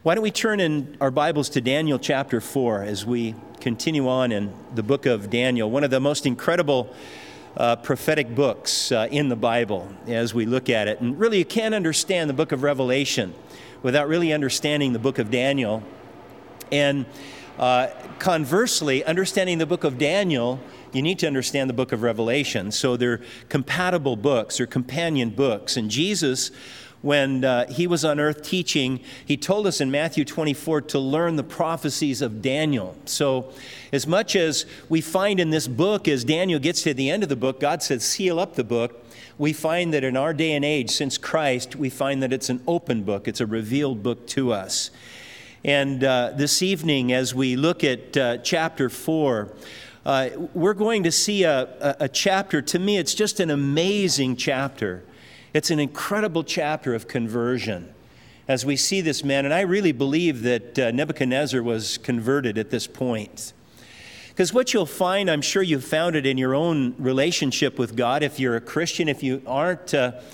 Why don't we turn in our Bibles to Daniel chapter 4 as we continue on in the book of Daniel, one of the most incredible prophetic books in the Bible as we look at it. And really, you can't understand the book of Revelation without really understanding the book of Daniel. And conversely, understanding the book of Daniel, you need to understand the book of Revelation. So they're compatible books, they're companion books. And Jesus, when he was on earth teaching, he told us in Matthew 24 to learn the prophecies of Daniel. So as much as we find in this book, as Daniel gets to the end of the book, God said, seal up the book. We find that in our day and age, since Christ, we find that it's an open book. It's a revealed book to us. And this evening, as we look at chapter 4, we're going to see a chapter. To me, it's just an amazing chapter. It's an incredible chapter of conversion as we see this man. And I really believe that Nebuchadnezzar was converted at this point. Because what you'll find, I'm sure you've found it in your own relationship with God. If you're a Christian, if you aren't,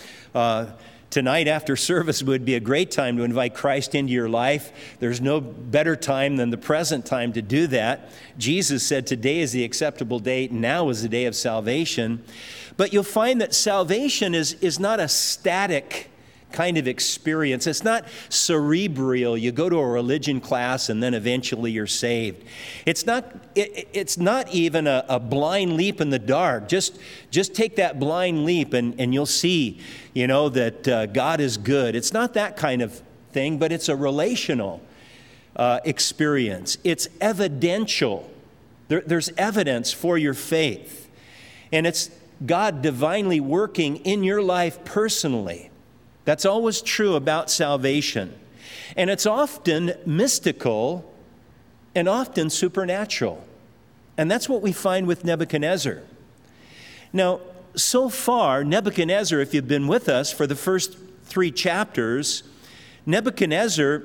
tonight after service would be a great time to invite Christ into your life. There's no better time than the present time to do that. Jesus said today is the acceptable day, now is the day of salvation. But you'll find that salvation is not a static kind of experience. It's not cerebral. You go to a religion class and then eventually you're saved. It's not even a blind leap in the dark. Just take that blind leap and you'll see, that God is good. It's not that kind of thing, but it's a relational experience. It's evidential. There's evidence for your faith. And it's God divinely working in your life personally. That's always true about salvation. And it's often mystical and often supernatural. And that's what we find with Nebuchadnezzar. Now, so far, Nebuchadnezzar, if you've been with us for the first 3 chapters, Nebuchadnezzar,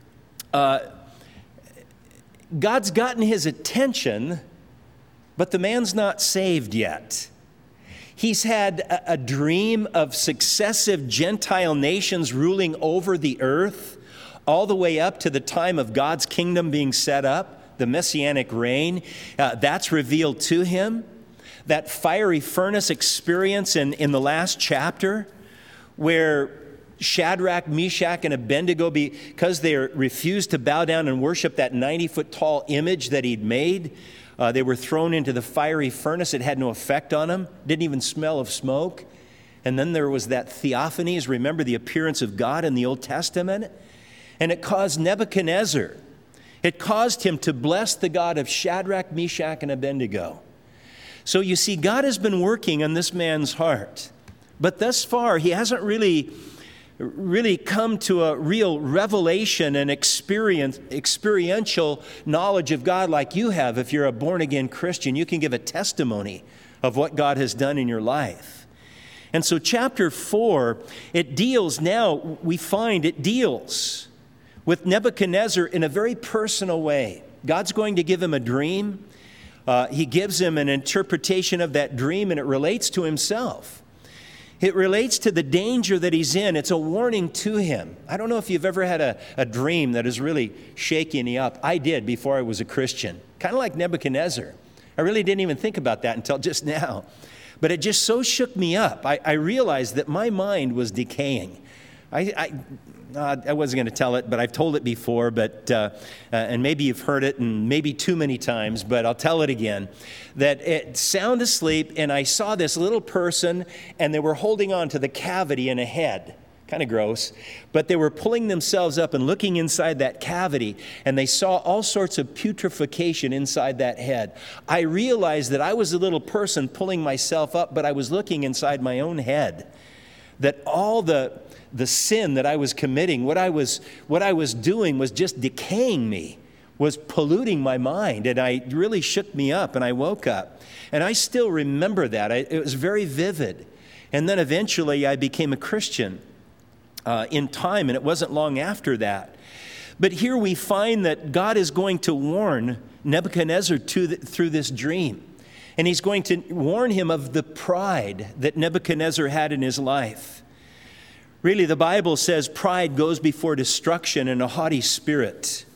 God's gotten his attention, but the man's not saved yet. He's had a dream of successive Gentile nations ruling over the earth, all the way up to the time of God's kingdom being set up, the Messianic reign. That's revealed to him. That fiery furnace experience in the last chapter, where Shadrach, Meshach, and Abednego, because they refused to bow down and worship that 90-foot tall image that he'd made, they were thrown into the fiery furnace. It had no effect on them. Didn't even smell of smoke. And then there was that theophanies. Remember the appearance of God in the Old Testament? And it caused Nebuchadnezzar. It caused him to bless the God of Shadrach, Meshach, and Abednego. So you see, God has been working on this man's heart. But thus far, he hasn't really come to a real revelation and experiential knowledge of God like you have. If you're a born-again Christian, you can give a testimony of what God has done in your life. And so chapter 4, we find it deals with Nebuchadnezzar in a very personal way. God's going to give him a dream. He gives him an interpretation of that dream, and it relates to himself. It relates to the danger that he's in. It's a warning to him. I don't know if you've ever had a dream that is really shaking you up. I did before I was a Christian. Kind of like Nebuchadnezzar. I really didn't even think about that until just now. But it just so shook me up. I realized that my mind was decaying. I wasn't going to tell it, but I've told it before, and maybe you've heard it, and maybe too many times, but I'll tell it again, that it's sound asleep, and I saw this little person, and they were holding on to the cavity in a head. Kind of gross, but they were pulling themselves up and looking inside that cavity, and they saw all sorts of putrefaction inside that head. I realized that I was a little person pulling myself up, but I was looking inside my own head, that all the sin that I was committing, what I was doing was just decaying me, was polluting my mind, and it really shook me up, and I woke up. And I still remember that. It was very vivid. And then eventually I became a Christian in time, and it wasn't long after that. But here we find that God is going to warn Nebuchadnezzar through this dream. And he's going to warn him of the pride that Nebuchadnezzar had in his life. Really, the Bible says pride goes before destruction and a haughty spirit.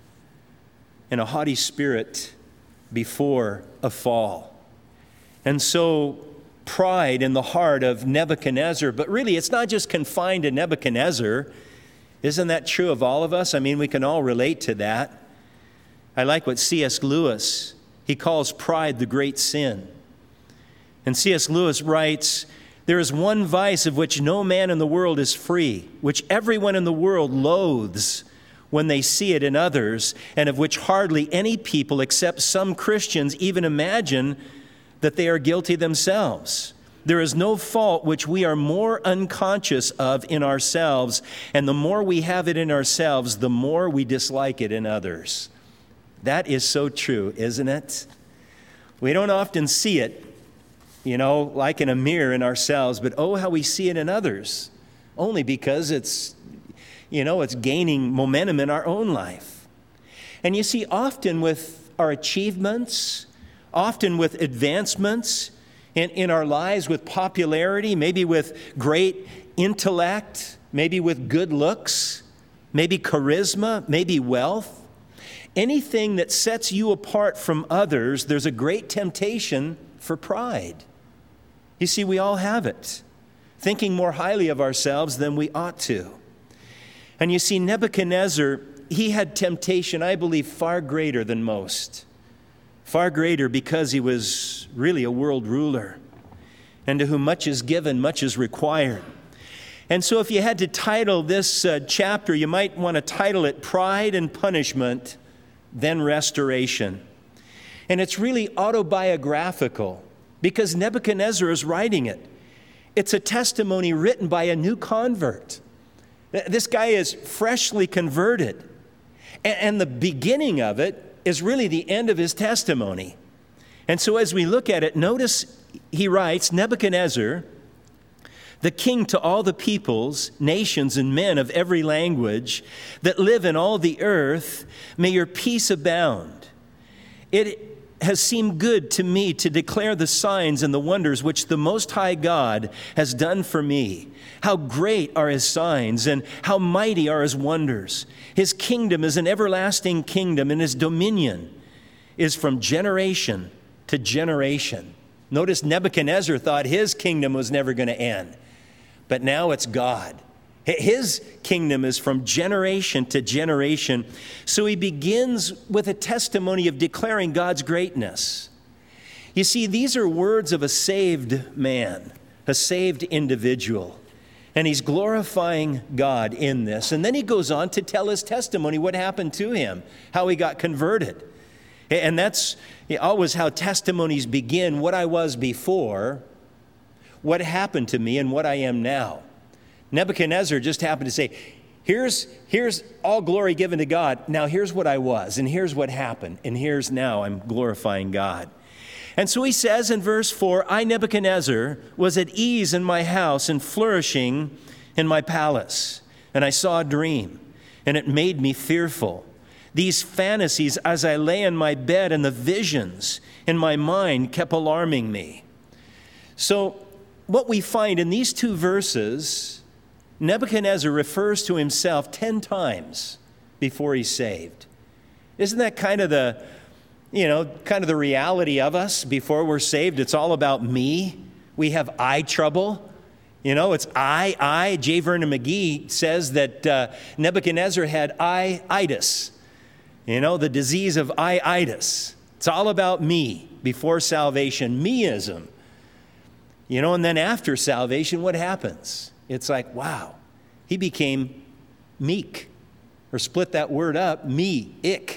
And a haughty spirit before a fall. And so pride in the heart of Nebuchadnezzar, but really it's not just confined to Nebuchadnezzar. Isn't that true of all of us? I mean, we can all relate to that. I like what C.S. Lewis, he calls pride the great sin. And C.S. Lewis writes, "There is one vice of which no man in the world is free, which everyone in the world loathes when they see it in others, and of which hardly any people except some Christians even imagine that they are guilty themselves. There is no fault which we are more unconscious of in ourselves, and the more we have it in ourselves, the more we dislike it in others." That is so true, isn't it? We don't often see it, like in a mirror in ourselves, but oh, how we see it in others, only because it's gaining momentum in our own life. And you see, often with our achievements, often with advancements in our lives, with popularity, maybe with great intellect, maybe with good looks, maybe charisma, maybe wealth, anything that sets you apart from others, there's a great temptation for pride. You see, we all have it, thinking more highly of ourselves than we ought to. And you see, Nebuchadnezzar, he had temptation, I believe, far greater than most. Far greater because he was really a world ruler, and to whom much is given, much is required. And so if you had to title this chapter, you might want to title it Pride and Punishment, Then Restoration. And it's really autobiographical because Nebuchadnezzar is writing it. It's a testimony written by a new convert. This guy is freshly converted. And the beginning of it is really the end of his testimony. And so as we look at it, notice he writes, Nebuchadnezzar, the king to all the peoples, nations, and men of every language that live in all the earth, may your peace abound. It has seemed good to me to declare the signs and the wonders which the Most High God has done for me. How great are his signs and how mighty are his wonders. His kingdom is an everlasting kingdom, and his dominion is from generation to generation. Notice Nebuchadnezzar thought his kingdom was never going to end, but now it's God. His kingdom is from generation to generation. So he begins with a testimony of declaring God's greatness. You see, these are words of a saved man, a saved individual. And he's glorifying God in this. And then he goes on to tell his testimony, what happened to him, how he got converted. And that's always how testimonies begin, what I was before, what happened to me, and what I am now. Nebuchadnezzar just happened to say, here's all glory given to God. Now here's what I was, and here's what happened, and here's now I'm glorifying God. And so he says in verse 4, I, Nebuchadnezzar, was at ease in my house and flourishing in my palace. And I saw a dream, and it made me fearful. These fantasies as I lay in my bed and the visions in my mind kept alarming me. So what we find in these two verses, Nebuchadnezzar refers to himself 10 times before he's saved. Isn't that kind of the reality of us before we're saved? It's all about me. We have I trouble. It's I. J. Vernon McGee says that Nebuchadnezzar had I-itis. The disease of I-itis. It's all about me before salvation, meism. And then after salvation, what happens? It's like, wow, he became meek. Or split that word up, me-ick,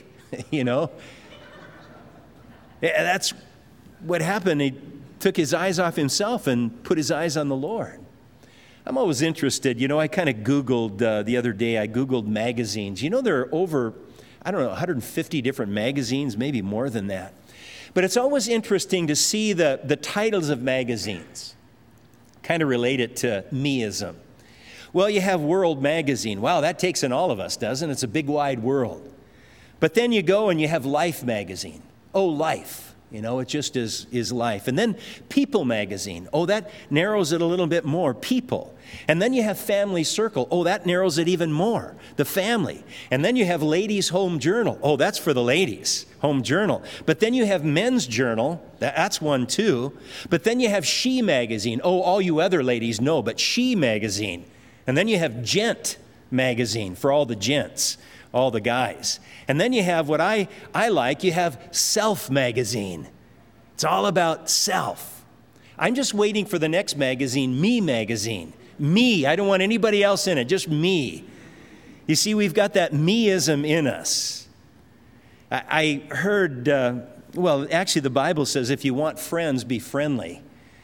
That's what happened. He took his eyes off himself and put his eyes on the Lord. I'm always interested. I kind of Googled the other day, I Googled magazines. There are over, 150 different magazines, maybe more than that. But it's always interesting to see the titles of magazines, kind of related to meism. Well, you have World Magazine. Wow, that takes in all of us, doesn't it? It's a big, wide world. But then you go and you have Life Magazine. Oh, life. It just is life. And then People magazine. Oh, that narrows it a little bit more. People. And then you have Family Circle. Oh, that narrows it even more. The family. And then you have Ladies' Home Journal. Oh, that's for the ladies. Home Journal. But then you have Men's Journal. That's one too. But then you have She magazine. Oh, all you other ladies know, but She magazine. And then you have Gent magazine for all the gents, all the guys. And then you have what I like, you have Self magazine. It's all about self. I'm just waiting for the next magazine, Me magazine. Me, I don't want anybody else in it, just me. You see, we've got that me-ism in us. I heard, actually the Bible says if you want friends, be friendly.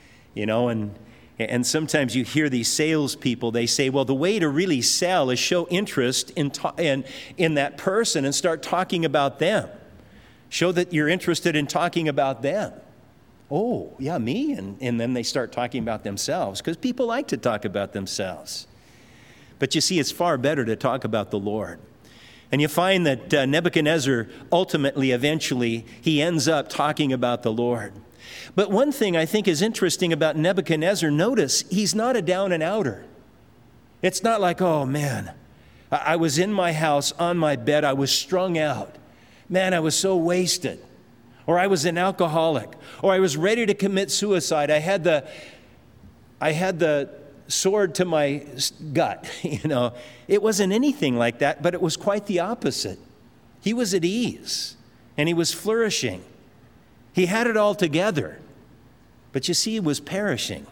And sometimes you hear these salespeople, they say, well, the way to really sell is show interest in that person and start talking about them. Show that you're interested in talking about them. Oh, yeah, me? And then they start talking about themselves because people like to talk about themselves. But you see, it's far better to talk about the Lord. And you find that Nebuchadnezzar eventually, he ends up talking about the Lord. But one thing I think is interesting about Nebuchadnezzar, notice he's not a down and outer. It's not like, oh man, I was in my house on my bed, I was strung out. Man, I was so wasted. Or I was an alcoholic. Or I was ready to commit suicide. I had the sword to my gut. It wasn't anything like that, but it was quite the opposite. He was at ease and he was flourishing. He had it all together, but you see, he was perishing.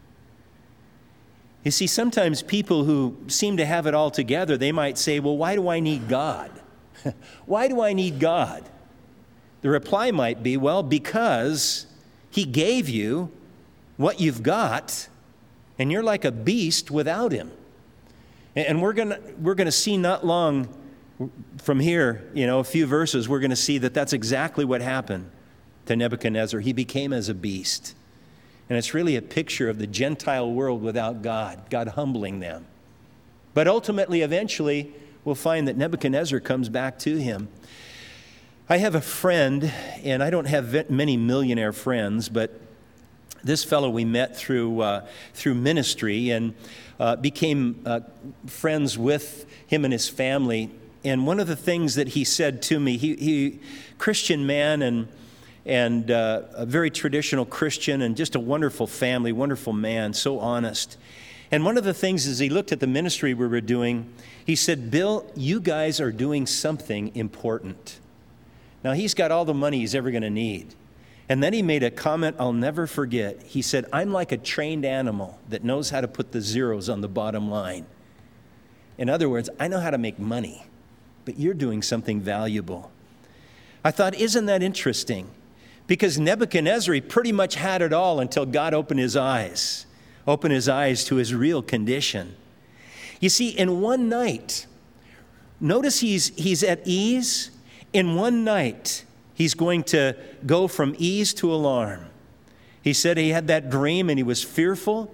You see, sometimes people who seem to have it all together, they might say, well, why do I need God? Why do I need God? The reply might be, well, because he gave you what you've got, and you're like a beast without him. And we're gonna see not long from here, a few verses, we're going to see that that's exactly what happened to Nebuchadnezzar. He became as a beast. And it's really a picture of the Gentile world without God, God humbling them. But ultimately, eventually, we'll find that Nebuchadnezzar comes back to him. I have a friend, and I don't have many millionaire friends, but this fellow we met through ministry and became friends with him and his family. And one of the things that he said to me, he Christian man and a very traditional Christian and just a wonderful family, wonderful man, so honest. And one of the things as he looked at the ministry we were doing, he said, Bill, you guys are doing something important. Now, he's got all the money he's ever going to need. And then he made a comment I'll never forget. He said, I'm like a trained animal that knows how to put the zeros on the bottom line. In other words, I know how to make money, but you're doing something valuable. I thought, isn't that interesting? Because Nebuchadnezzar, he pretty much had it all until God opened his eyes to his real condition. You see, in one night, notice he's at ease. In one night, he's going to go from ease to alarm. He said he had that dream and he was fearful.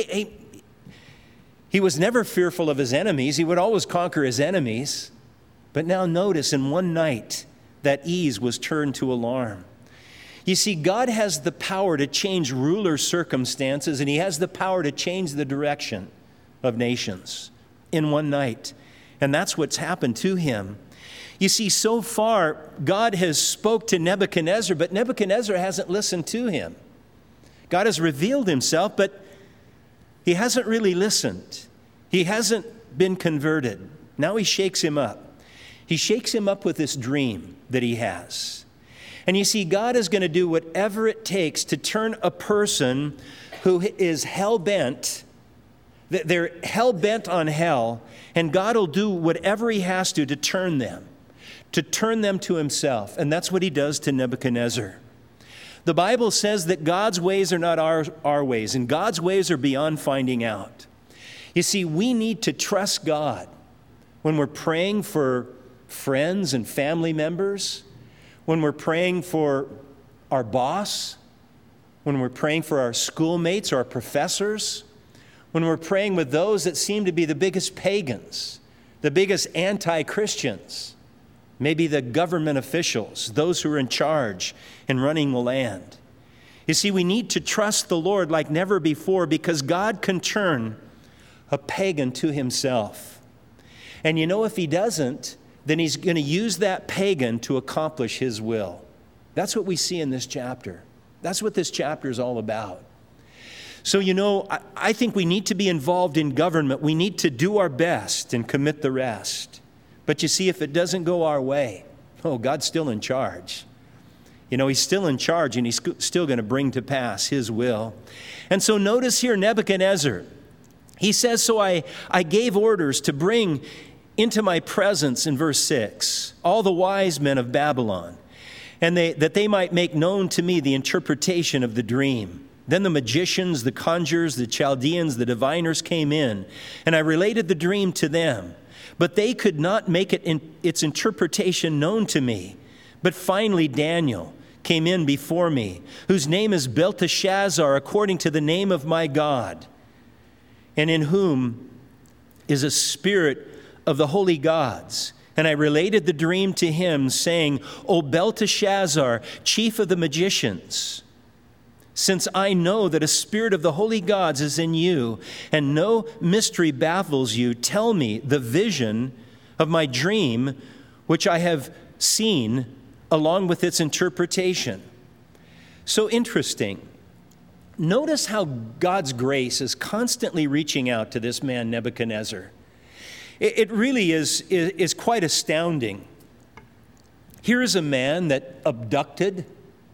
He was never fearful of his enemies. He would always conquer his enemies. But now notice, in one night, that ease was turned to alarm. You see, God has the power to change ruler circumstances, and he has the power to change the direction of nations in one night. And that's what's happened to him. You see, so far, God has spoke to Nebuchadnezzar, but Nebuchadnezzar hasn't listened to him. God has revealed himself, but he hasn't really listened. He hasn't been converted. Now he shakes him up. He shakes him up with this dream that he has. And you see, God is going to do whatever it takes to turn a person who is hell-bent, they're hell-bent on hell, and God will do whatever he has to turn them to himself. And that's what he does to Nebuchadnezzar. The Bible says that God's ways are not our ways, and God's ways are beyond finding out. You see, we need to trust God when we're praying for friends and family members, when we're praying for our boss, when we're praying for our schoolmates or our professors, when we're praying with those that seem to be the biggest pagans, the biggest anti-Christians. maybe the government officials, those who are in charge and running the land. You see, we need to trust the Lord like never before, because God can turn a pagan to himself. And you know, if he doesn't, then he's going to use that pagan to accomplish his will. That's what we see in this chapter. That's what this chapter is all about. So, you know, I think we need to be involved in government. We need to do our best and commit the rest. But you see, if it doesn't go our way, God's still in charge. You know, he's still in charge, and he's still going to bring to pass his will. And so notice here Nebuchadnezzar. He says, so I gave orders to bring into my presence, in verse 6, all the wise men of Babylon, and that they might make known to me the interpretation of the dream. Then the magicians, the conjurers, the Chaldeans, the diviners came in, and I related the dream to them. But they could not make its interpretation known to me. But finally Daniel came in before me, whose name is Belteshazzar, according to the name of my God, and in whom is a spirit of the holy gods. And I related the dream to him, saying, O Belteshazzar, chief of the magicians, since I know that a spirit of the holy gods is in you, and no mystery baffles you, tell me the vision of my dream, which I have seen, along with its interpretation. So interesting. Notice how God's grace is constantly reaching out to this man Nebuchadnezzar. It really is quite astounding. Here is a man that abducted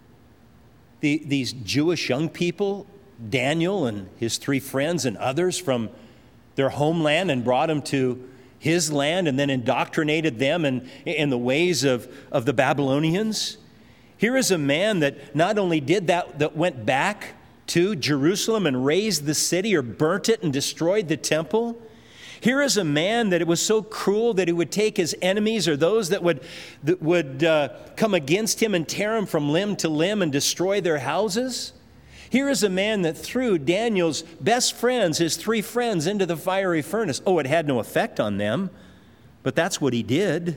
these Jewish young people, Daniel and his 3 friends and others, from their homeland and brought them to his land, and then indoctrinated them in the ways of the Babylonians. Here is a man that not only did that went back to Jerusalem and razed the city, or burnt it and destroyed the temple. Here is a man that it was so cruel that he would take his enemies, or those that would come against him, and tear him from limb to limb and destroy their houses. Here is a man that threw Daniel's best friends, his 3 friends, into the fiery furnace. It had no effect on them, but that's what he did.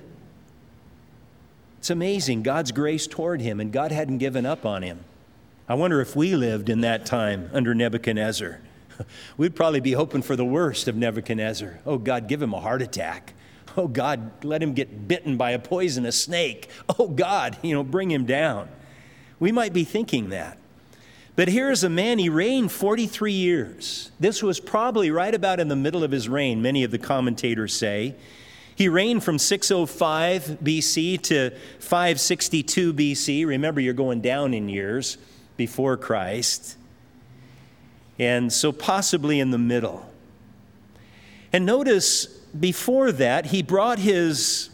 It's amazing, God's grace toward him, and God hadn't given up on him. I wonder if we lived in that time under Nebuchadnezzar. We'd probably be hoping for the worst of Nebuchadnezzar. God, give him a heart attack. God, let him get bitten by a poisonous snake. God, bring him down. We might be thinking that. But here is a man, he reigned 43 years. This was probably right about in the middle of his reign, many of the commentators say. He reigned from 605 BC to 562 BC. Remember, you're going down in years before Christ. And so possibly in the middle. And notice, before that, he brought his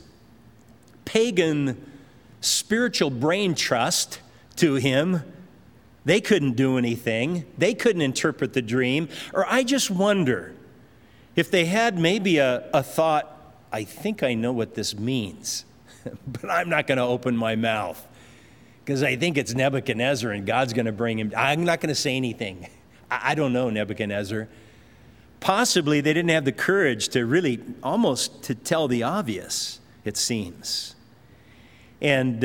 pagan spiritual brain trust to him. They couldn't do anything. They couldn't interpret the dream. Or I just wonder if they had maybe a thought, I think I know what this means, but I'm not going to open my mouth because I think it's Nebuchadnezzar and God's going to bring him. I'm not going to say anything. I don't know, Nebuchadnezzar. Possibly they didn't have the courage to really almost to tell the obvious, it seems. And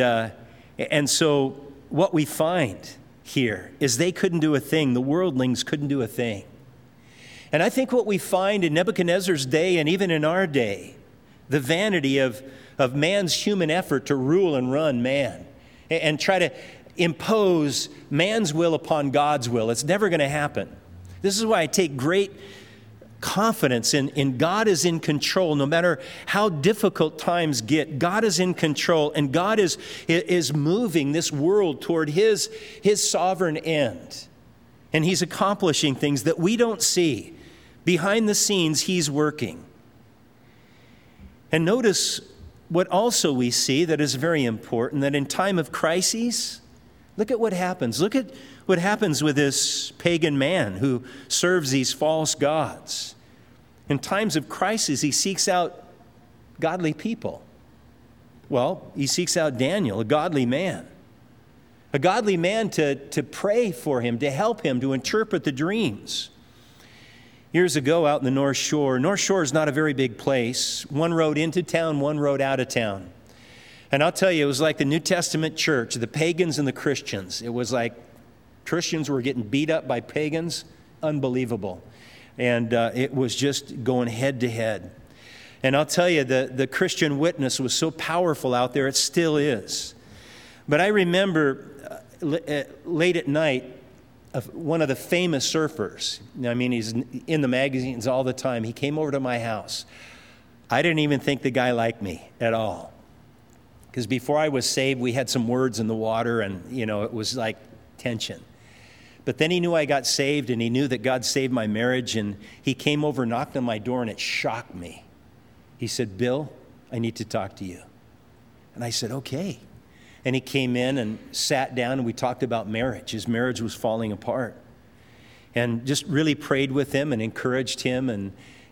so what we find here is they couldn't do a thing. The worldlings couldn't do a thing. And I think what we find in Nebuchadnezzar's day, and even in our day, the vanity of man's human effort to rule and run man and try to impose man's will upon God's will. It's never going to happen. This is why I take great confidence in God is in control. No matter how difficult times get, God is in control, and God is moving this world toward his sovereign end. And he's accomplishing things that we don't see. Behind the scenes, he's working. And notice what also we see that is very important, that in time of crises, look at what happens. Look at what happens with this pagan man who serves these false gods. In times of crisis, he seeks out godly people. Well, he seeks out Daniel, a godly man. A godly man to pray for him, to help him, to interpret the dreams. Years ago out in the North Shore is not a very big place. One road into town, one road out of town. And I'll tell you, it was like the New Testament church, the pagans and the Christians. It was like Christians were getting beat up by pagans. Unbelievable. And it was just going head to head. And I'll tell you, the Christian witness was so powerful out there, it still is. But I remember late at night, one of the famous surfers, I mean, he's in the magazines all the time, he came over to my house. I didn't even think the guy liked me at all. Because before I was saved, we had some words in the water, and, it was like tension. But then he knew I got saved, and he knew that God saved my marriage, and he came over, knocked on my door, and it shocked me. He said, "Bill, I need to talk to you." And I said, "Okay." And he came in and sat down, and we talked about marriage. His marriage was falling apart. And just really prayed with him and encouraged him, and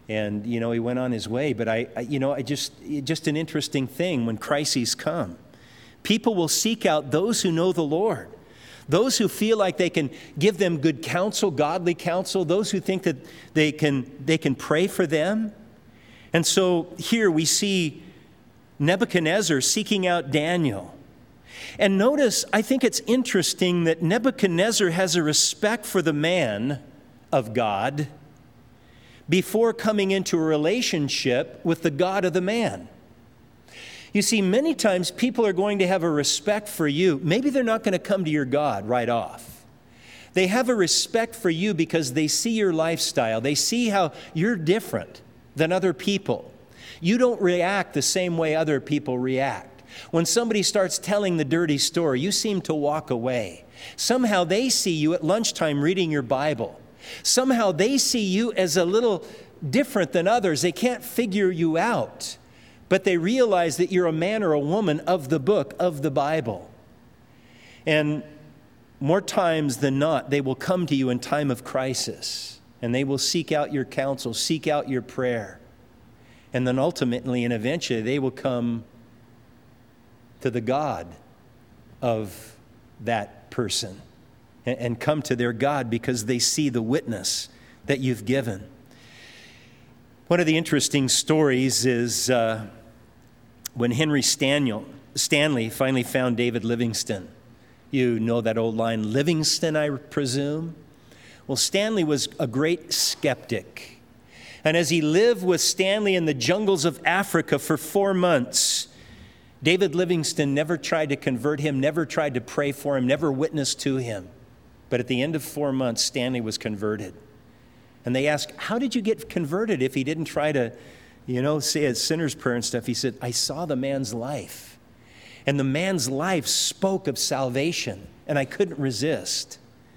he went on his way. But just an interesting thing when crises come. People will seek out those who know the Lord. Those who feel like they can give them good counsel, godly counsel, those who think that they can pray for them. And so here we see Nebuchadnezzar seeking out Daniel. And notice, I think it's interesting that Nebuchadnezzar has a respect for the man of God before coming into a relationship with the God of the man. You see, many times people are going to have a respect for you. Maybe they're not going to come to your God right off. They have a respect for you because they see your lifestyle. They see how you're different than other people. You don't react the same way other people react. When somebody starts telling the dirty story, you seem to walk away. Somehow they see you at lunchtime reading your Bible. Somehow they see you as a little different than others. They can't figure you out, but they realize that you're a man or a woman of the book, of the Bible. And more times than not, they will come to you in time of crisis, and they will seek out your counsel, seek out your prayer. And then ultimately and eventually they will come to the God of that person and come to their God because they see the witness that you've given. One of the interesting stories is when Henry Stanley finally found David Livingstone. You know that old line, Livingstone, I presume? Well, Stanley was a great skeptic. And as he lived with Stanley in the jungles of Africa for 4 months, David Livingstone never tried to convert him, never tried to pray for him, never witnessed to him. But at the end of 4 months, Stanley was converted. And they asked, how did you get converted if he didn't try to, say a sinner's prayer and stuff? He said, I saw the man's life. And the man's life spoke of salvation, and I couldn't resist.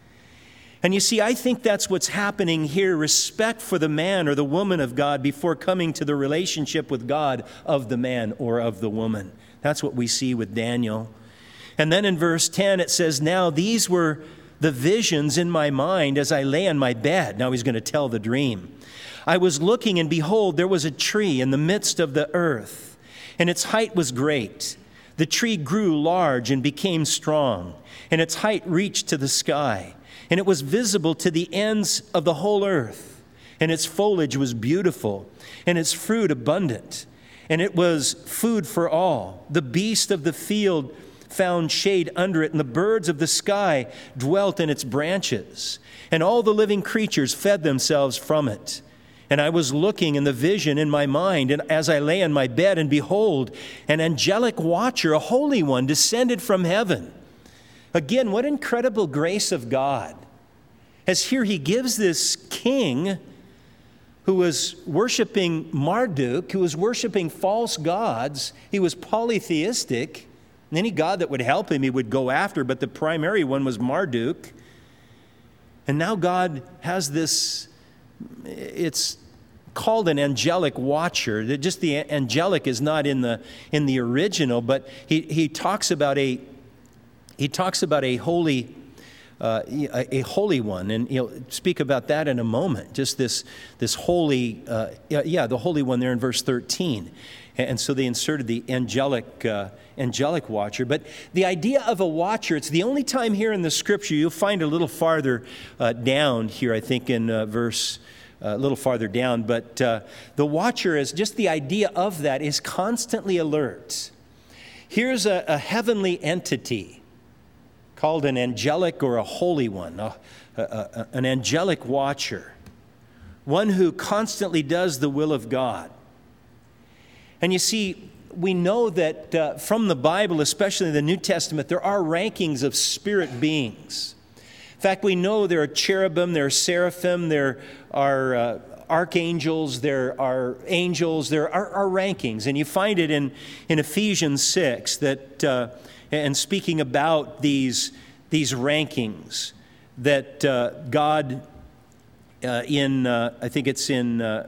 And you see, I think that's what's happening here, respect for the man or the woman of God before coming to the relationship with God of the man or of the woman. That's what we see with Daniel. And then in verse 10, it says, now these were the visions in my mind as I lay on my bed. Now he's going to tell the dream. I was looking, and behold, there was a tree in the midst of the earth, and its height was great. The tree grew large and became strong, and its height reached to the sky, and it was visible to the ends of the whole earth. And its foliage was beautiful, and its fruit abundant, and it was food for all. The beasts of the field found shade under it, and the birds of the sky dwelt in its branches, and all the living creatures fed themselves from it. And I was looking in the vision in my mind, and as I lay on my bed, and behold, an angelic watcher, a holy one, descended from heaven. Again, what incredible grace of God. As here he gives this king who was worshiping Marduk, who was worshiping false gods. He was polytheistic. And any god that would help him, he would go after, but the primary one was Marduk. And now God has this, it's called an angelic watcher. Just the angelic is not in the original, but he talks about a holy one, and he'll speak about that in a moment. Just this holy, the holy one there in verse 13. And so they inserted the angelic watcher. But the idea of a watcher, it's the only time here in the scripture, you'll find a little farther down here, I think in verse, a little farther down. But the watcher is just the idea of that is constantly alert. Here's a heavenly entity called an angelic or a holy one, an angelic watcher, one who constantly does the will of God. And you see, we know that from the Bible, especially the New Testament, there are rankings of spirit beings. In fact, we know there are cherubim, there are seraphim, there are archangels, there are angels, there are rankings. And you find it in Ephesians 6 that, and speaking about these rankings, that God I think it's in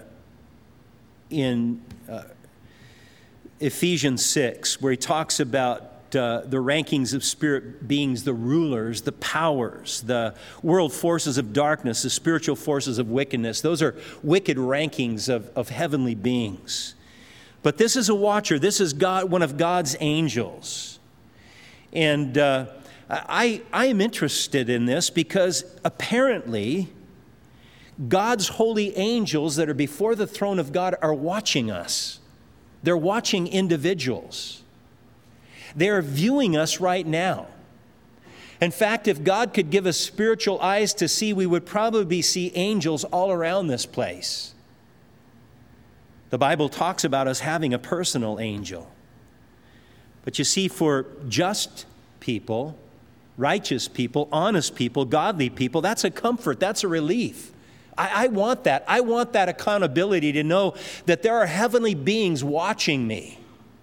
Ephesians 6, where he talks about the rankings of spirit beings, the rulers, the powers, the world forces of darkness, the spiritual forces of wickedness. Those are wicked rankings of heavenly beings. But this is a watcher. This is God, one of God's angels. And I am interested in this because apparently God's holy angels that are before the throne of God are watching us. They're watching individuals. They're viewing us right now. In fact, if God could give us spiritual eyes to see, we would probably see angels all around this place. The Bible talks about us having a personal angel. But you see, for just people, righteous people, honest people, godly people, that's a comfort, that's a relief. I want that. I want that accountability to know that there are heavenly beings watching me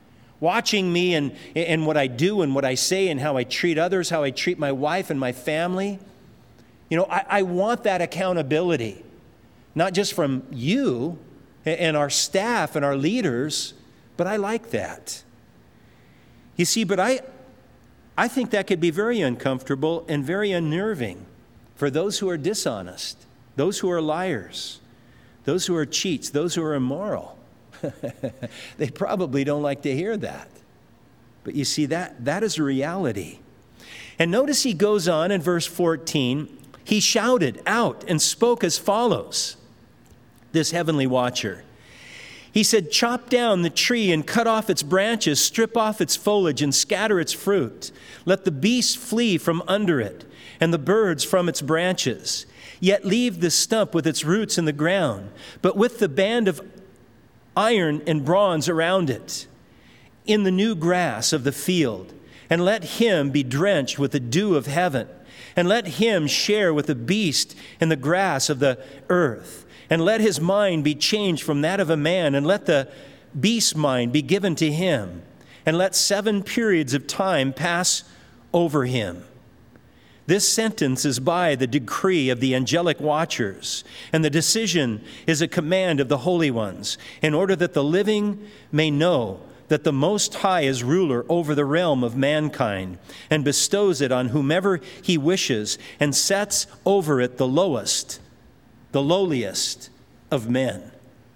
and what I do and what I say and how I treat others, how I treat my wife and my family. You know, I want that accountability, not just from you and our staff and our leaders, but I like that. You see, but I think that could be very uncomfortable and very unnerving for those who are dishonest, those who are liars, those who are cheats, those who are immoral. They probably don't like to hear that. But you see, that is a reality. And notice he goes on in verse 14. He shouted out and spoke as follows, this heavenly watcher. He said, chop down the tree and cut off its branches, strip off its foliage and scatter its fruit. Let the beasts flee from under it and the birds from its branches. Yet leave the stump with its roots in the ground, but with the band of iron and bronze around it, in the new grass of the field. And let him be drenched with the dew of heaven. And let him share with the beast in the grass of the earth. And let his mind be changed from that of a man. And let the beast's mind be given to him. And let 7 periods of time pass over him. This sentence is by the decree of the angelic watchers, and the decision is a command of the holy ones, in order that the living may know that the Most High is ruler over the realm of mankind, and bestows it on whomever he wishes, and sets over it the lowest, the lowliest of men.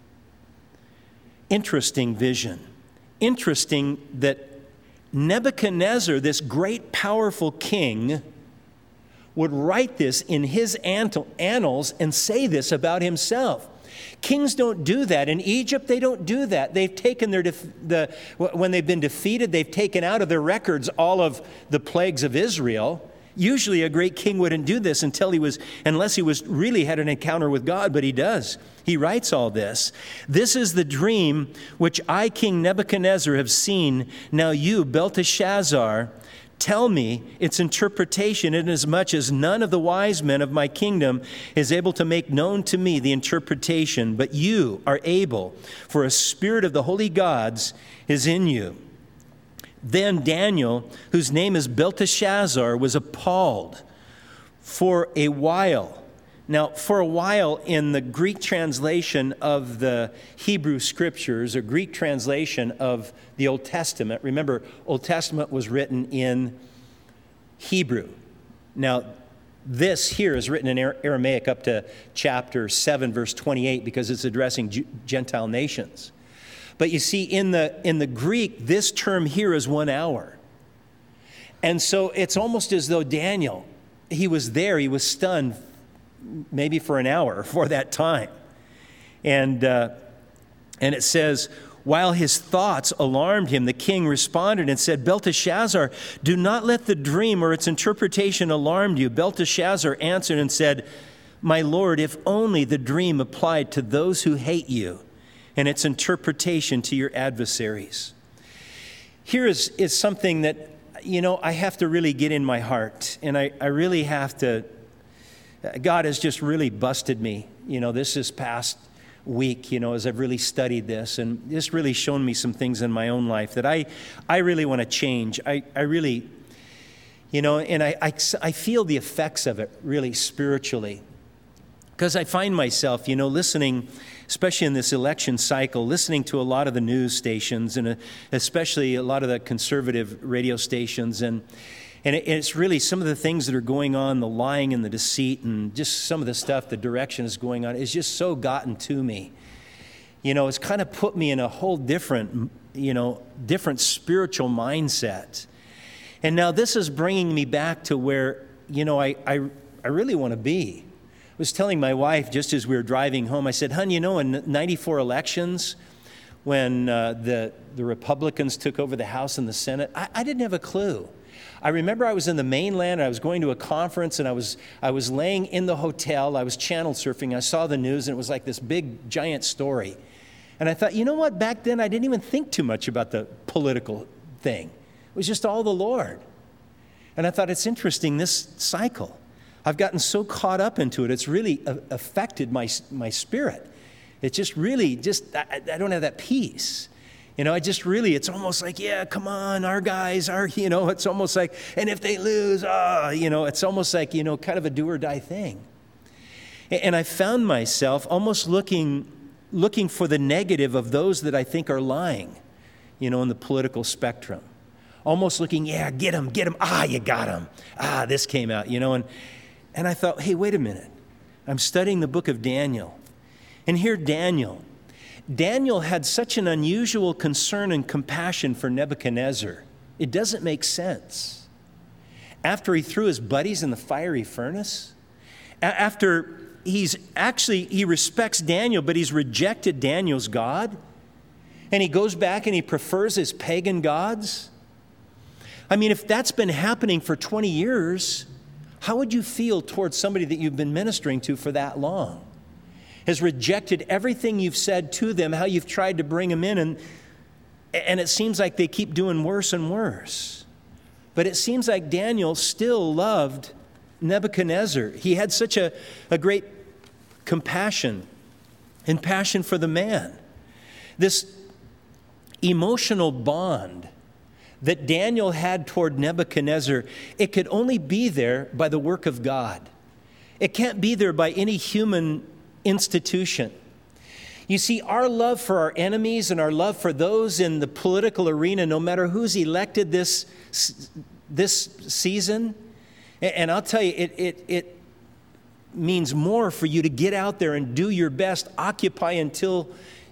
Interesting vision. Interesting that Nebuchadnezzar, this great powerful king, would write this in his annals and say this about himself. Kings don't do that. In Egypt, they don't do that. They've taken when they've been defeated, they've taken out of their records all of the plagues of Israel. Usually a great king wouldn't do this unless he really had an encounter with God, but he does. He writes all this. This is the dream which I, King Nebuchadnezzar, have seen. Now you, Belteshazzar, tell me its interpretation, inasmuch as none of the wise men of my kingdom is able to make known to me the interpretation, but you are able, for a spirit of the holy gods is in you. Then Daniel, whose name is Belteshazzar, was appalled for a while. Now, for a while in the Greek translation of the Hebrew Scriptures, or Greek translation of the Old Testament, remember, Old Testament was written in Hebrew. Now, this here is written in Aramaic up to chapter 7, verse 28, because it's addressing Gentile nations. But you see, in the Greek, this term here is 1 hour. And so it's almost as though Daniel, he was there, he was stunned maybe for an hour for that time. And it says, While his thoughts alarmed him, the king responded and said, Belteshazzar, do not let the dream or its interpretation alarm you. Belteshazzar answered and said, my lord, if only the dream applied to those who hate you and its interpretation to your adversaries. Here is something that, I have to really get in my heart, and I really have to. God has just really busted me, this past week, as I've really studied this, and this really shown me some things in my own life that I really want to change. I really, and I feel the effects of it really spiritually, because I find myself, listening, especially in this election cycle, listening to a lot of the news stations, and especially a lot of the conservative radio stations, and it's really some of the things that are going on, the lying and the deceit, and just some of the stuff, the direction is going on, it's just so gotten to me. It's kind of put me in a whole different spiritual mindset. And now this is bringing me back to where, I really want to be. I was telling my wife just as we were driving home, I said, hon, in 94 elections, when the Republicans took over the House and the Senate, I didn't have a clue. I remember I was in the mainland, I was going to a conference, and I was laying in the hotel, I was channel surfing, I saw the news, and it was like this big, giant story. And I thought, what, back then I didn't even think too much about the political thing. It was just all the Lord. And I thought, it's interesting, this cycle. I've gotten so caught up into it, it's really affected my spirit. It's just really, I don't have that peace. It's almost like, yeah, come on, our guys, it's almost like, and if they lose, it's almost like, kind of a do or die thing. And I found myself almost looking for the negative of those that I think are lying, in the political spectrum. Almost looking, yeah, get them, you got them. This came out, and I thought, hey, wait a minute. I'm studying the book of Daniel. And here Daniel had such an unusual concern and compassion for Nebuchadnezzar. It doesn't make sense. After he threw his buddies in the fiery furnace, after he respects Daniel, but he's rejected Daniel's God, and he goes back and he prefers his pagan gods. I mean, if that's been happening for 20 years, how would you feel towards somebody that you've been ministering to for that long? Has rejected everything you've said to them, how you've tried to bring them in, and it seems like they keep doing worse and worse. But it seems like Daniel still loved Nebuchadnezzar. He had such a great compassion and passion for the man. This emotional bond that Daniel had toward Nebuchadnezzar, it could only be there by the work of God. It can't be there by any human institution. You see, our love for our enemies and our love for those in the political arena, no matter who's elected this season, and I'll tell you, it means more for you to get out there and do your best, occupy until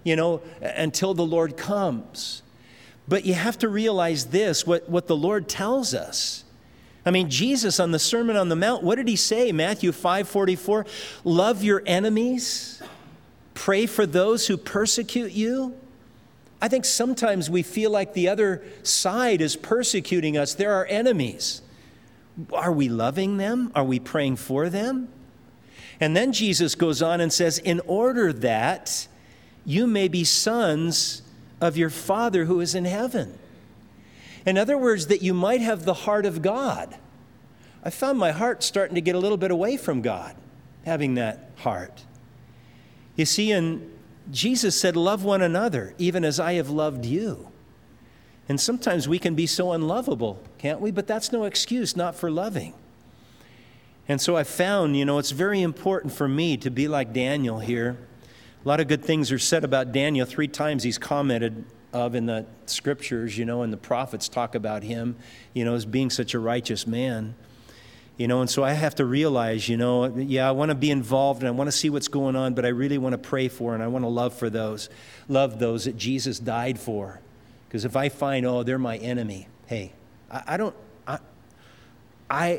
the Lord comes. But you have to realize this, what the Lord tells us. I mean, Jesus on the Sermon on the Mount, what did he say? Matthew 5:44, love your enemies, pray for those who persecute you. I think sometimes we feel like the other side is persecuting us. They're our enemies. Are we loving them? Are we praying for them? And then Jesus goes on and says, in order that you may be sons of your Father who is in heaven. In other words, that you might have the heart of God. I found my heart starting to get a little bit away from God, having that heart. You see, and Jesus said, love one another, even as I have loved you. And sometimes we can be so unlovable, can't we? But that's no excuse not for loving. And so I found, it's very important for me to be like Daniel here. A lot of good things are said about Daniel. 3 times he's commented of in the scriptures, and the prophets talk about him, as being such a righteous man. And so I have to realize, I want to be involved and I want to see what's going on, but I really want to pray for and I want to love those that Jesus died for. Because if I find, they're my enemy, hey,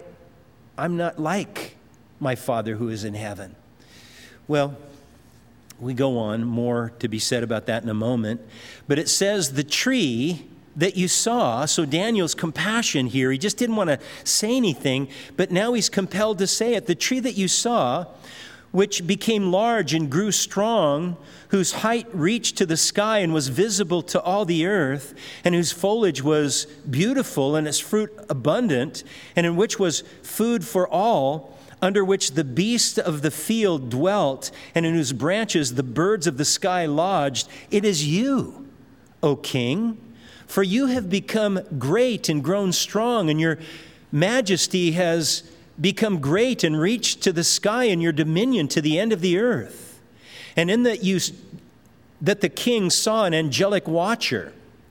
I'm not like my Father who is in heaven. Well, We go on, more to be said about that in a moment. But it says, the tree that you saw, so Daniel's compassion here, he just didn't want to say anything, but now he's compelled to say it. The tree that you saw, which became large and grew strong, whose height reached to the sky and was visible to all the earth, and whose foliage was beautiful and its fruit abundant, and in which was food for all, under which the beasts of the field dwelt, and in whose branches the birds of the sky lodged. It is you, O king, for you have become great and grown strong, and your majesty has become great and reached to the sky, and your dominion to the end of the earth. And in that the king saw an angelic watcher,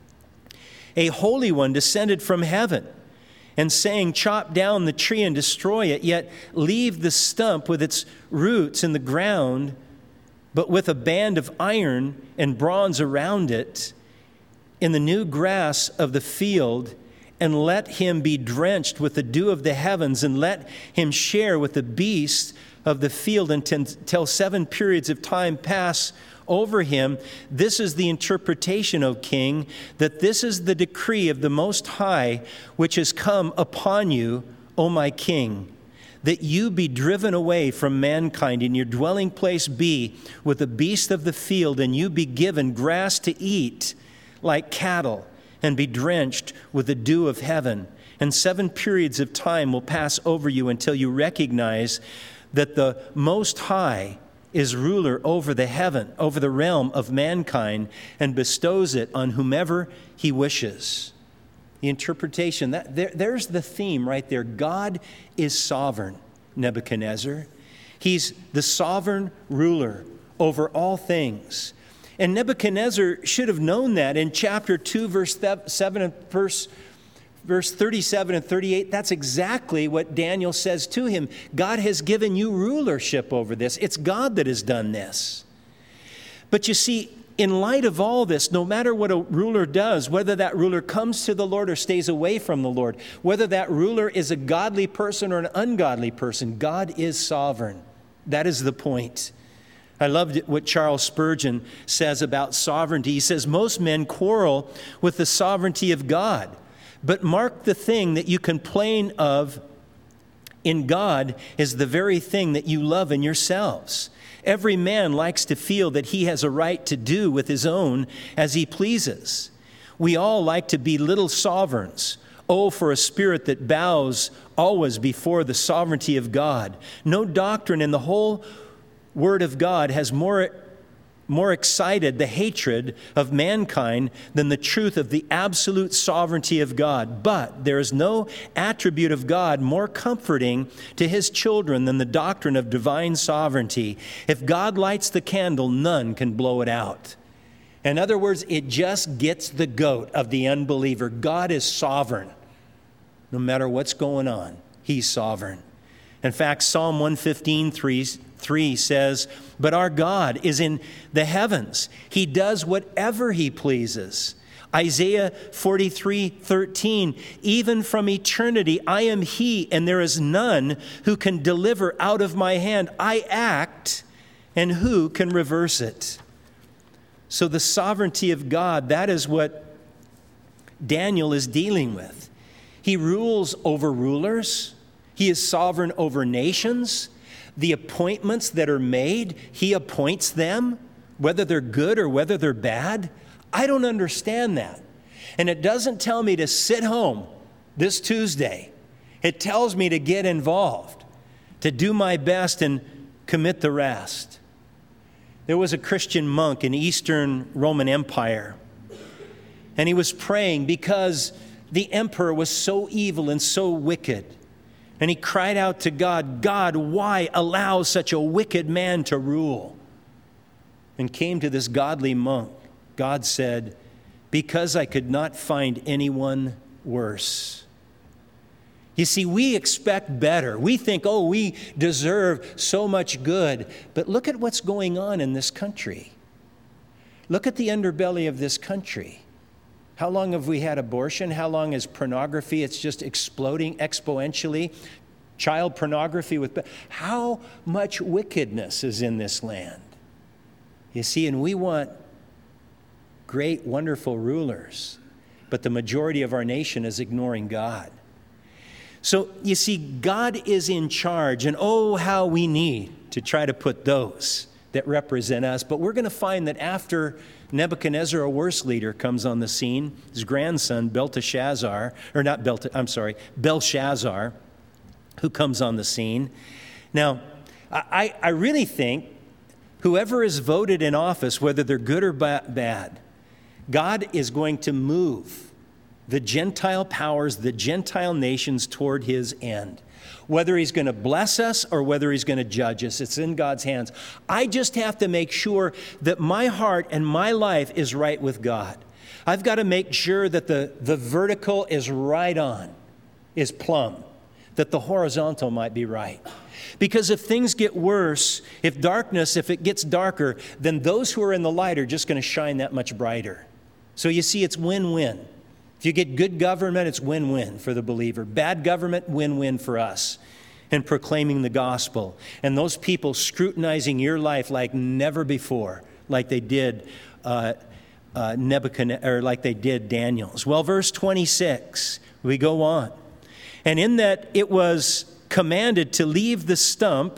a holy one descended from heaven, and saying, chop down the tree and destroy it, yet leave the stump with its roots in the ground, but with a band of iron and bronze around it, in the new grass of the field, and let him be drenched with the dew of the heavens, and let him share with the beasts of the field until 7 periods of time pass over him. This is the interpretation, O king, that this is the decree of the Most High, which has come upon you, O my king, that you be driven away from mankind, and your dwelling place be with the beasts of the field, and you be given grass to eat like cattle, and be drenched with the dew of heaven. And 7 periods of time will pass over you until you recognize that the Most High is ruler over the heaven, over the realm of mankind, and bestows it on whomever he wishes. The interpretation, there's the theme right there. God is sovereign, Nebuchadnezzar. He's the sovereign ruler over all things. And Nebuchadnezzar should have known that in chapter 2, verse 7 and verse 37 and 38. That's exactly what Daniel says to him. God has given you rulership over this. It's God that has done this. But you see, in light of all this, no matter what a ruler does, whether that ruler comes to the Lord or stays away from the Lord, whether that ruler is a godly person or an ungodly person, God is sovereign. That is the point. I loved what Charles Spurgeon says about sovereignty. He says, most men quarrel with the sovereignty of God, but mark the thing that you complain of in God is the very thing that you love in yourselves. Every man likes to feel that he has a right to do with his own as he pleases. We all like to be little sovereigns. Oh, for a spirit that bows always before the sovereignty of God. No doctrine in the whole Word of God has more excited the hatred of mankind than the truth of the absolute sovereignty of God. But there is no attribute of God more comforting to his children than the doctrine of divine sovereignty. If God lights the candle, none can blow it out. In other words, it just gets the goat of the unbeliever. God is sovereign. No matter what's going on, he's sovereign. In fact, Psalm 115:3 says, but our God is in the heavens. He does whatever he pleases. Isaiah 43:13, even from eternity, I am he, and there is none who can deliver out of my hand. I act, and who can reverse it? So the sovereignty of God, that is what Daniel is dealing with. He rules over rulers. He is sovereign over nations. The appointments that are made, he appoints them, whether they're good or whether they're bad. I don't understand that. And it doesn't tell me to sit home this Tuesday. It tells me to get involved, to do my best and commit the rest. There was a Christian monk in Eastern Roman Empire, and he was praying because the emperor was so evil and so wicked. And he cried out to God, God, why allow such a wicked man to rule? And came to this godly monk. God said, because I could not find anyone worse. You see, we expect better. We think, oh, we deserve so much good. But look at what's going on in this country. Look at the underbelly of this country. How long have we had abortion? How long is pornography? It's just exploding exponentially. Child pornography how much wickedness is in this land? You see, and we want great, wonderful rulers, but the majority of our nation is ignoring God. So you see, God is in charge, and oh, how we need to try to put those that represent us. But we're going to find that after Nebuchadnezzar, a worse leader, comes on the scene, his grandson, Belshazzar, who comes on the scene. Now, I really think whoever is voted in office, whether they're good or bad, God is going to move the Gentile powers, the Gentile nations toward his end. Whether he's going to bless us or whether he's going to judge us, it's in God's hands. I just have to make sure that my heart and my life is right with God. I've got to make sure that the vertical is right on, is plumb, that the horizontal might be right. Because if things get worse, if it gets darker, then those who are in the light are just going to shine that much brighter. So you see, it's win-win. If you get good government, it's win-win for the believer. Bad government, win-win for us in proclaiming the gospel. And those people scrutinizing your life like never before, like they did Nebuchadnezzar, or like they did Daniel's. Well, verse 26, we go on. And in that it was commanded to leave the stump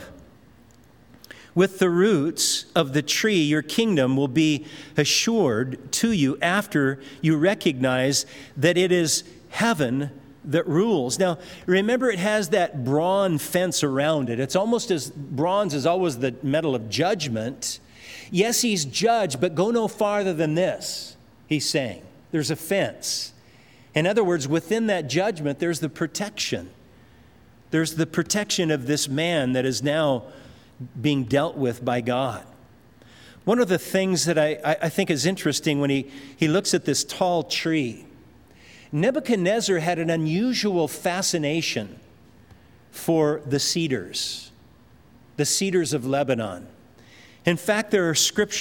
with the roots of the tree, your kingdom will be assured to you after you recognize that it is heaven that rules. Now, remember, it has that bronze fence around it. It's almost as bronze is always the metal of judgment. Yes, he's judged, but go no farther than this, he's saying. There's a fence. In other words, within that judgment, there's the protection. There's the protection of this man that is now being dealt with by God. One of the things that I think is interesting when he looks at this tall tree, Nebuchadnezzar had an unusual fascination for the cedars of Lebanon. In fact, there are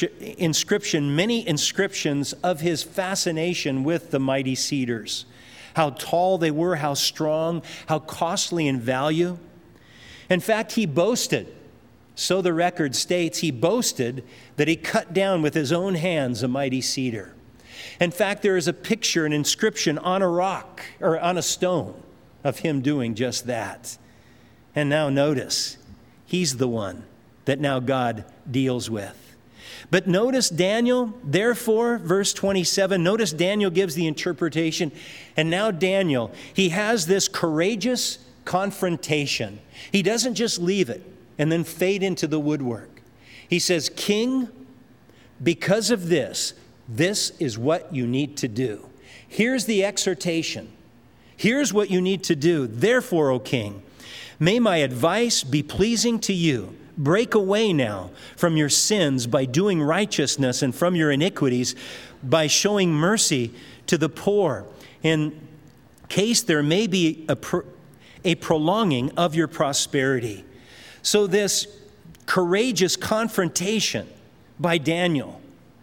many inscriptions of his fascination with the mighty cedars. How tall they were, how strong, how costly in value. In fact, he boasted, so the record states, he boasted that he cut down with his own hands a mighty cedar. In fact, there is a picture, an inscription on a rock or on a stone of him doing just that. And now notice, he's the one that now God deals with. But notice Daniel, therefore, verse 27, notice Daniel gives the interpretation. And now Daniel, he has this courageous confrontation. He doesn't just leave it and then fade into the woodwork. He says, King, because of this is what you need to do. Here's the exhortation. Here's what you need to do. Therefore, O King, may my advice be pleasing to you. Break away now from your sins by doing righteousness, and from your iniquities by showing mercy to the poor, in case there may be a prolonging of your prosperity. So this courageous confrontation by Daniel.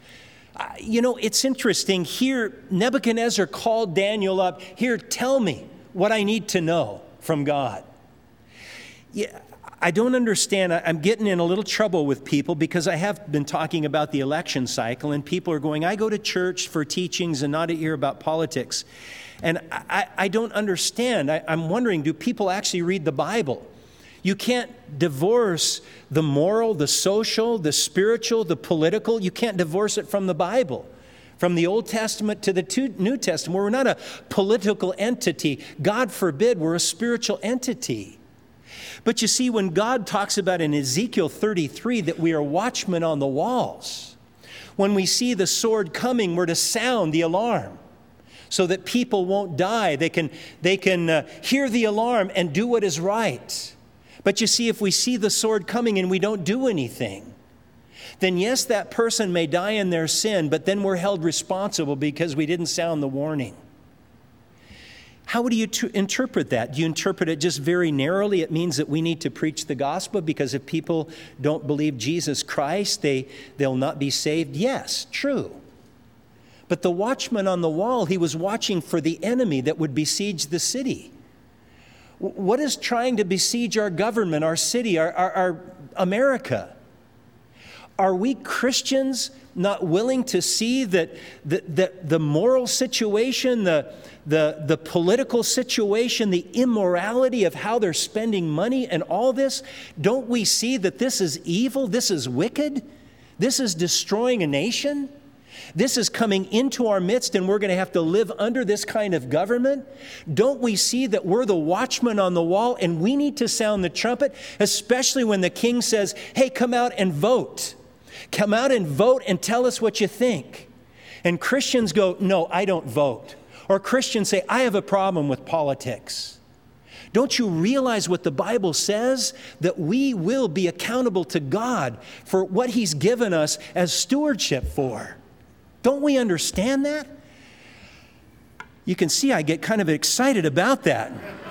It's interesting. Here, Nebuchadnezzar called Daniel up. Here, tell me what I need to know from God. Yeah, I don't understand. I'm getting in a little trouble with people because I have been talking about the election cycle, and people are going, I go to church for teachings and not to hear about politics. And I don't understand. I'm wondering, do people actually read the Bible? You can't divorce the moral, the social, the spiritual, the political. You can't divorce it from the Bible. From the Old Testament to the New Testament, we're not a political entity. God forbid, we're a spiritual entity. But you see, when God talks about in Ezekiel 33 that we are watchmen on the walls, when we see the sword coming, we're to sound the alarm so that people won't die. They can hear the alarm and do what is right. But you see, if we see the sword coming and we don't do anything, then yes, that person may die in their sin, but then we're held responsible because we didn't sound the warning. How do you interpret that? Do you interpret it just very narrowly? It means that we need to preach the gospel because if people don't believe Jesus Christ, they'll not be saved? Yes, true. But the watchman on the wall, he was watching for the enemy that would besiege the city. What is trying to besiege our government, our city, our America? Are we Christians not willing to see that the moral situation, the political situation, the immorality of how they're spending money and all this, don't we see that this is evil, this is wicked, this is destroying a nation? This is coming into our midst, and we're going to have to live under this kind of government. Don't we see that we're the watchman on the wall, and we need to sound the trumpet, especially when the king says, hey, come out and vote. Come out and vote and tell us what you think. And Christians go, no, I don't vote. Or Christians say, I have a problem with politics. Don't you realize what the Bible says? That we will be accountable to God for what He's given us as stewardship for. Don't we understand that? You can see I get kind of excited about that.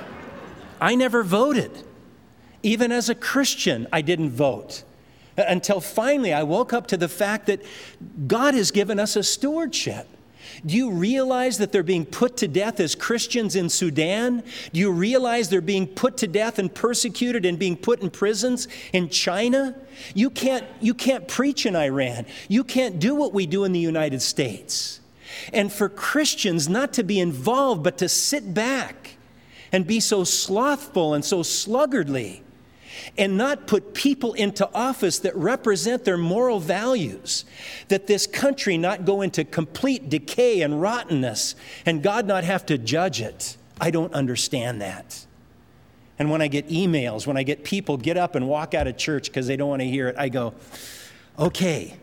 I never voted. Even as a Christian, I didn't vote. Until finally I woke up to the fact that God has given us a stewardship. Do you realize that they're being put to death as Christians in Sudan? Do you realize they're being put to death and persecuted and being put in prisons in China? You can't preach in Iran. You can't do what we do in the United States. And for Christians not to be involved, but to sit back and be so slothful and so sluggardly, and not put people into office that represent their moral values, that this country not go into complete decay and rottenness, and God not have to judge it. I don't understand that. And when I get emails, when I get people get up and walk out of church because they don't want to hear it, I go, okay,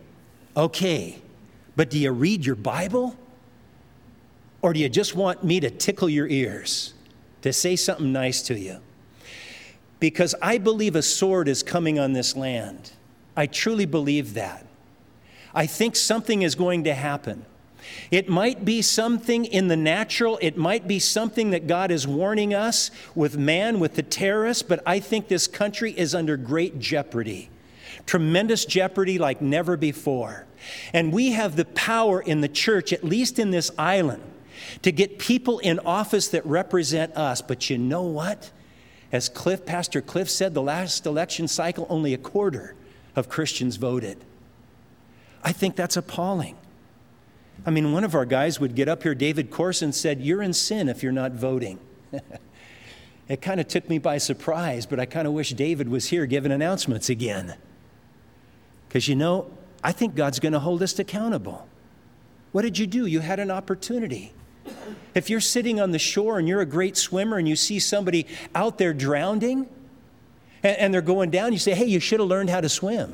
but do you read your Bible? Or do you just want me to tickle your ears, to say something nice to you? Because I believe a sword is coming on this land. I truly believe that. I think something is going to happen. It might be something in the natural. It might be something that God is warning us with man, with the terrorists. But I think this country is under great jeopardy. Tremendous jeopardy like never before. And we have the power in the church, at least in this island, to get people in office that represent us. But you know what? As Pastor Cliff said, the last election cycle, only a quarter of Christians voted. I think that's appalling. I mean, one of our guys would get up here, David Corson, said, you're in sin if you're not voting. It kind of took me by surprise, but I kind of wish David was here giving announcements again. Because, I think God's going to hold us accountable. What did you do? You had an opportunity. If you're sitting on the shore and you're a great swimmer and you see somebody out there drowning and they're going down, you say, hey, you should have learned how to swim.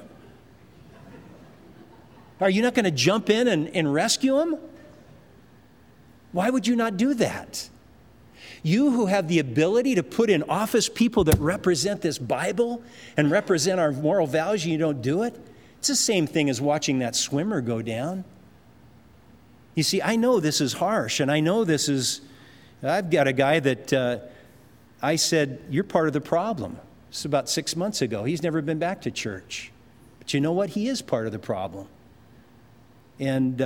Are you not going to jump in and rescue them? Why would you not do that? You who have the ability to put in office people that represent this Bible and represent our moral values, you don't do it? It's the same thing as watching that swimmer go down. You see, I know this is harsh, and I know I've got a guy that I said, you're part of the problem. This is about 6 months ago. He's never been back to church. But you know what? He is part of the problem. And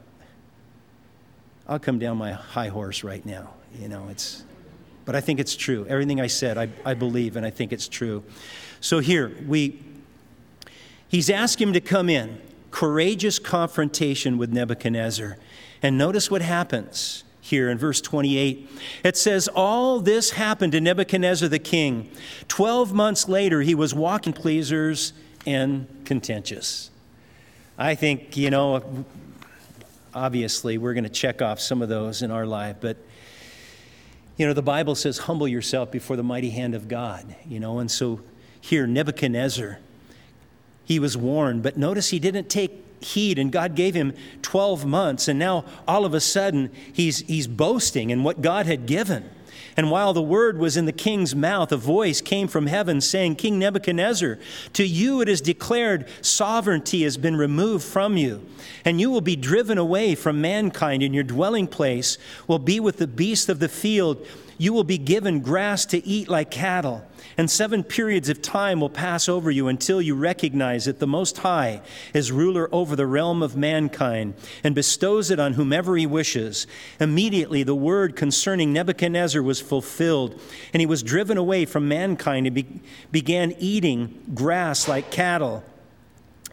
I'll come down my high horse right now. But I think it's true. Everything I said, I believe, and I think it's true. So here, he's asked him to come in. Courageous confrontation with Nebuchadnezzar. And notice what happens here in verse 28. It says, all this happened to Nebuchadnezzar the king. 12 months later, he was walking pleasers and contentious. I think, obviously we're going to check off some of those in our life, but the Bible says, humble yourself before the mighty hand of God, and so here, Nebuchadnezzar, he was warned, but notice he didn't take heed, and God gave him 12 months, and now all of a sudden he's boasting in what God had given. And while the word was in the king's mouth, a voice came from heaven saying, King Nebuchadnezzar, to you it is declared sovereignty has been removed from you, and you will be driven away from mankind, and your dwelling place will be with the beasts of the field. You will be given grass to eat like cattle, and 7 periods of time will pass over you until you recognize that the Most High is ruler over the realm of mankind and bestows it on whomever he wishes. Immediately the word concerning Nebuchadnezzar was fulfilled, and he was driven away from mankind and began eating grass like cattle.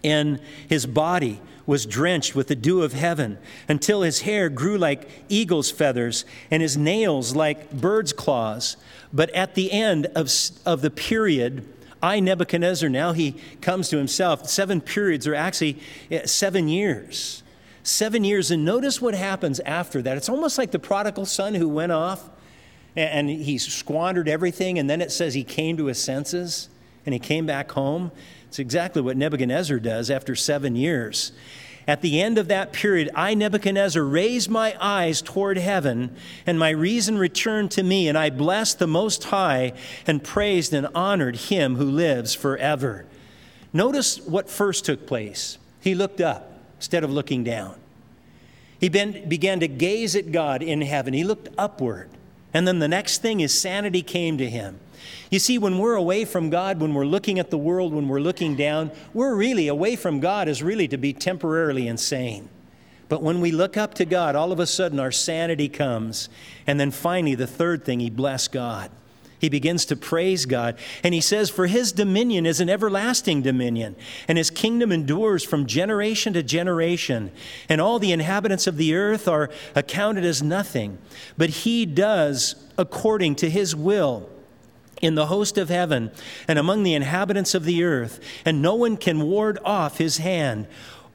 and his body was drenched with the dew of heaven, until his hair grew like eagle's feathers and his nails like bird's claws. But at the end of the period, I, Nebuchadnezzar, now he comes to himself. 7 periods are actually 7 years. 7 years, and notice what happens after that. It's almost like the prodigal son who went off and he squandered everything, and then it says he came to his senses and he came back home. It's exactly what Nebuchadnezzar does after 7 years. At the end of that period, I, Nebuchadnezzar, raised my eyes toward heaven, and my reason returned to me, and I blessed the Most High and praised and honored him who lives forever. Notice what first took place. He looked up instead of looking down. He began to gaze at God in heaven. He looked upward. And then the next thing is sanity came to him. You see, when we're away from God, when we're looking at the world, when we're looking down, we're really away from God is really to be temporarily insane. But when we look up to God, all of a sudden our sanity comes. And then finally, the third thing, he blessed God. He begins to praise God. And he says, for his dominion is an everlasting dominion, and his kingdom endures from generation to generation. And all the inhabitants of the earth are accounted as nothing. But he does according to his will in the host of heaven and among the inhabitants of the earth. And no one can ward off his hand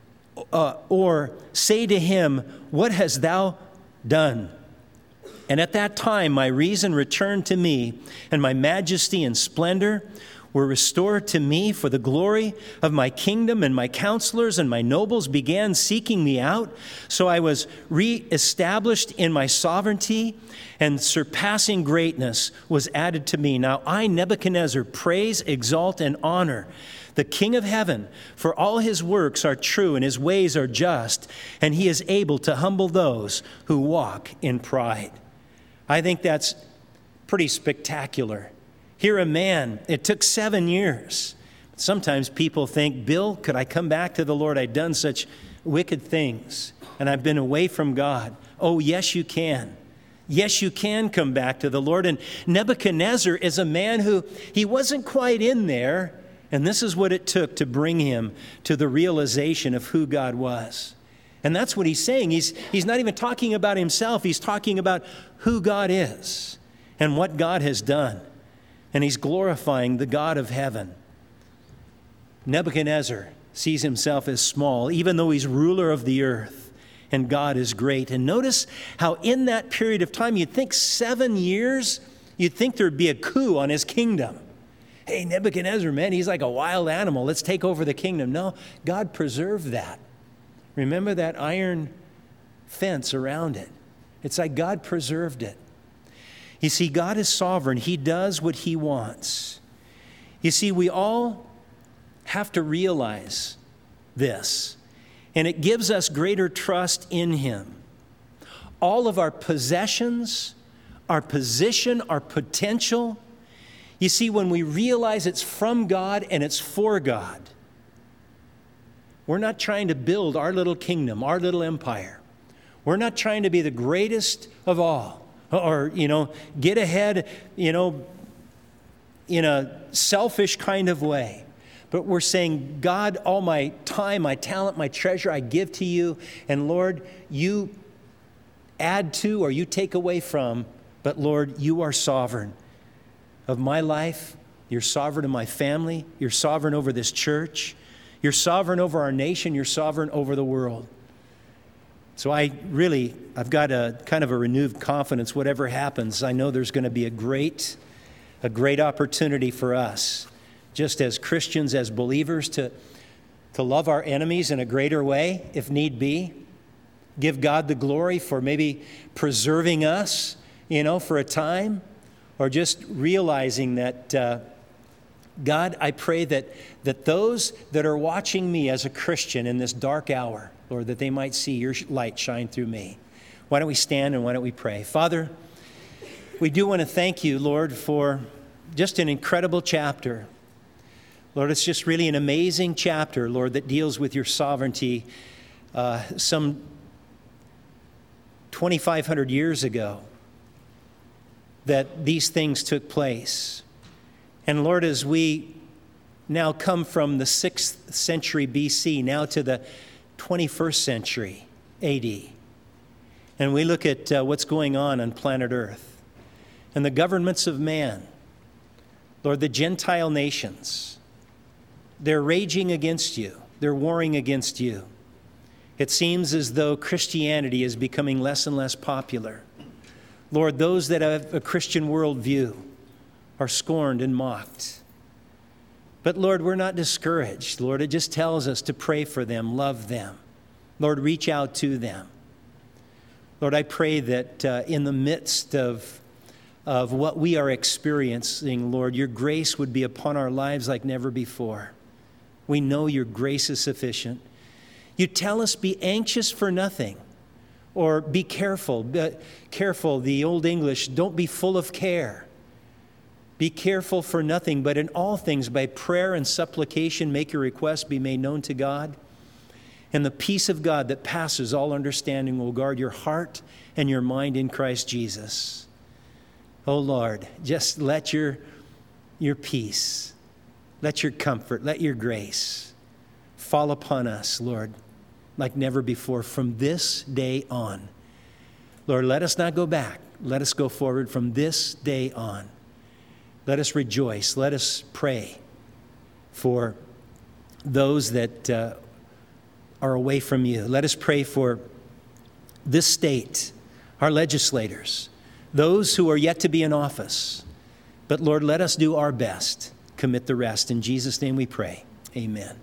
or say to him, what hast thou done? And at that time my reason returned to me, and my majesty and splendor were restored to me for the glory of my kingdom, and my counselors and my nobles began seeking me out. So I was reestablished in my sovereignty, and surpassing greatness was added to me. Now I, Nebuchadnezzar, praise, exalt, and honor the King of heaven, for all his works are true and his ways are just, and he is able to humble those who walk in pride. I think that's pretty spectacular. Here a man, it took 7 years. Sometimes people think, Bill, could I come back to the Lord? I've done such wicked things, and I've been away from God. Oh, yes, you can. Yes, you can come back to the Lord. And Nebuchadnezzar is a man who, he wasn't quite in there, and this is what it took to bring him to the realization of who God was. And that's what he's saying. He's not even talking about himself. He's talking about who God is and what God has done. And he's glorifying the God of heaven. Nebuchadnezzar sees himself as small, even though he's ruler of the earth, and God is great. And notice how in that period of time, you'd think 7 years, you'd think there'd be a coup on his kingdom. Hey, Nebuchadnezzar, man, he's like a wild animal. Let's take over the kingdom. No, God preserved that. Remember that iron fence around it? It's like God preserved it. You see, God is sovereign. He does what he wants. You see, we all have to realize this, and it gives us greater trust in him. All of our possessions, our position, our potential, you see, when we realize it's from God and it's for God, we're not trying to build our little kingdom, our little empire. We're not trying to be the greatest of all or, get ahead, in a selfish kind of way. But we're saying, God, all my time, my talent, my treasure, I give to you. And Lord, you add to or you take away from. But Lord, you are sovereign of my life. You're sovereign of my family. You're sovereign over this church. You're sovereign over our nation. You're sovereign over the world. So I've got a kind of a renewed confidence. Whatever happens, I know there's going to be a great opportunity for us, just as Christians, as believers, to love our enemies in a greater way, if need be. Give God the glory for maybe preserving us, for a time, or just realizing that God, I pray that those that are watching me as a Christian in this dark hour, Lord, that they might see your light shine through me. Why don't we stand and why don't we pray? Father, we do want to thank you, Lord, for just an incredible chapter. Lord, it's just really an amazing chapter, Lord, that deals with your sovereignty some 2,500 years ago that these things took place. And Lord, as we now come from the 6th century BC now to the 21st century AD. And we look at what's going on planet Earth and the governments of man. Lord, the Gentile nations, they're raging against you. They're warring against you. It seems as though Christianity is becoming less and less popular. Lord, those that have a Christian worldview are scorned and mocked. But Lord, we're not discouraged. Lord, it just tells us to pray for them, love them. Lord, reach out to them. Lord, I pray that in the midst of what we are experiencing, Lord, your grace would be upon our lives like never before. We know your grace is sufficient. You tell us, be anxious for nothing, or be careful. Careful, the Old English, don't be full of care. Be careful for nothing, but in all things, by prayer and supplication, make your requests be made known to God. And the peace of God that passes all understanding will guard your heart and your mind in Christ Jesus. Oh Lord, just let your peace, let your comfort, let your grace fall upon us, Lord, like never before from this day on. Lord, let us not go back. Let us go forward from this day on. Let us rejoice. Let us pray for those that are away from you. Let us pray for this state, our legislators, those who are yet to be in office. But Lord, let us do our best. Commit the rest. In Jesus' name we pray. Amen.